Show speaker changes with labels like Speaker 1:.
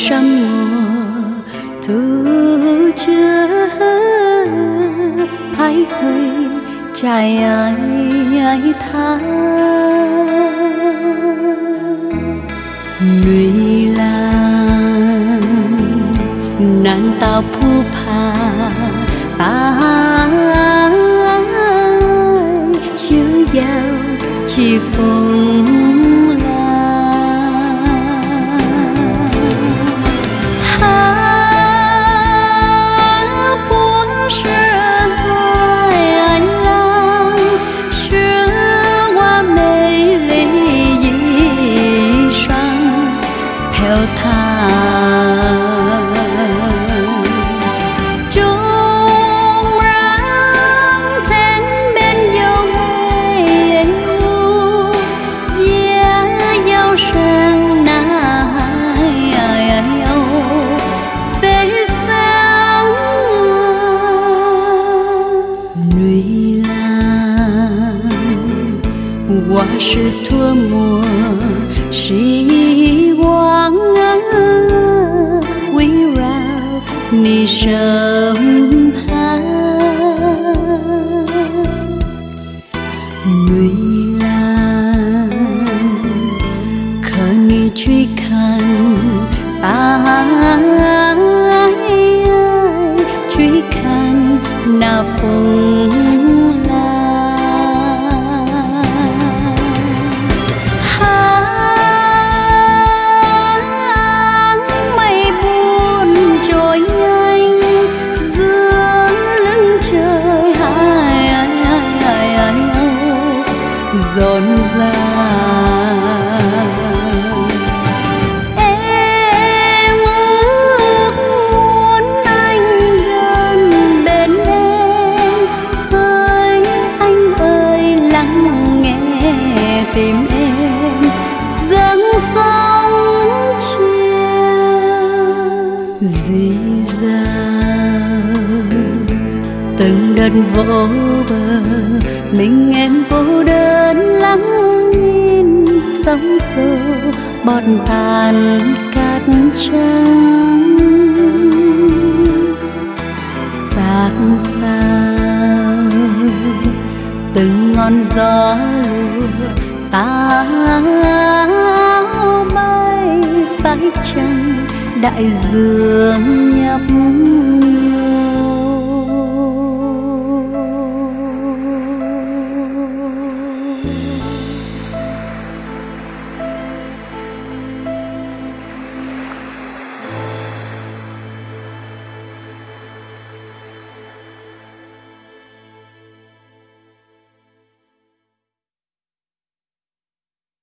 Speaker 1: sang mùa thu chưa phai hơi trái ai tha lụy lang nan tao phu pha ta chiếu giao chỉ phùng la ha buồn sương hai anh lang sương hoa mê ly dị sang theo tha hoa sự thua mùa sĩ quang quý rao ni sớm tha lụy lan khờ ni truy khăn ta truy khăn na phùng la rộn ràng em ước muốn anh gần bên em anh ơi lắng nghe tìm em dâng sóng chiều dì dào từng đợt vỗ bờ mình em cô đơn lắng nhìn sóng xô bọt tàn cát trắng xác sao từng ngọn gió lùa táo bay phải chăng đại dương nhấp nhô